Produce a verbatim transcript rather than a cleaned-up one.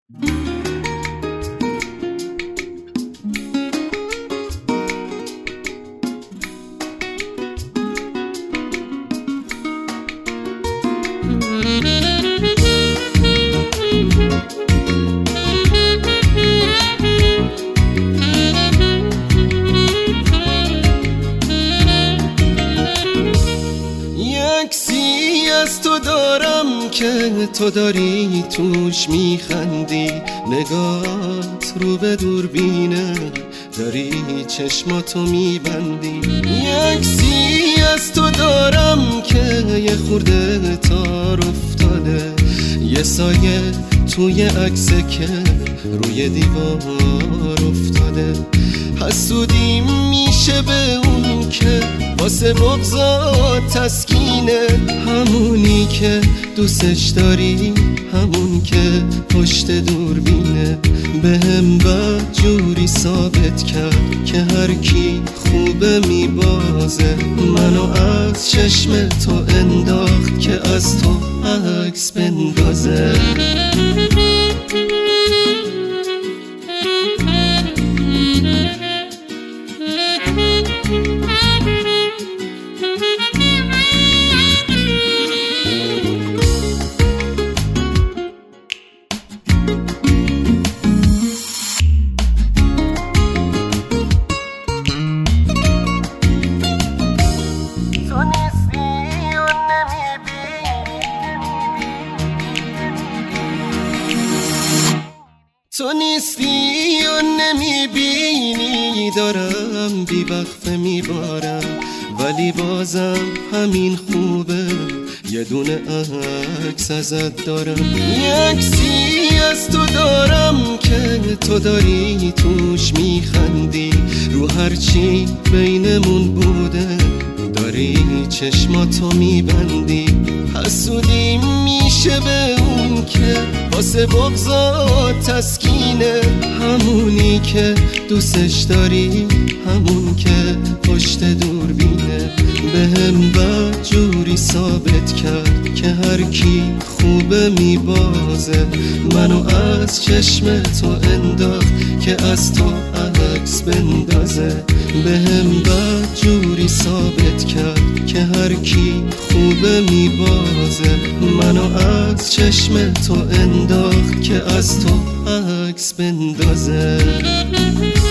عکسی از تو دارم که تو داری توش میخندی، نگات رو به دوربینه داری چشماتو میبندی. عکسی از تو دارم که یه خورده تار افتاده، یه سایه توی عکسه که روی دیوار افتاده. حسودیم میشه به اون که واسه بغضات تسکینه، همونی که دوستش داری، همون که پشت دوربینه. بهم بد جوری ثابت کرد که هر کی خوبه میبازه، منو از چشم تو انداخت که از تو عکس بندازه. تو نیستی و نمیبینی، دارم بیوقفه میبارم، ولی بازم همین خوبه، یه دونه عکس ازت دارم. یه عکسی از تو دارم که تو داری توش میخندی، رو هرچی بینمون بوده داری چشماتو میبندی. حسودیم میشه به اون که واسه بغضات تسکینه، همونی که دوستش داری، همون که پشت دوربینه. بهم بد جوری ثابت کرد که هر کی خوبه میبازه، منو از چشم تو انداخت که از تو عکس بندازه. بهم بد جوری ثابت کرد که هر کی خوبه میبازه، منو از چشم تو انداخت که از تو عکس بندازه.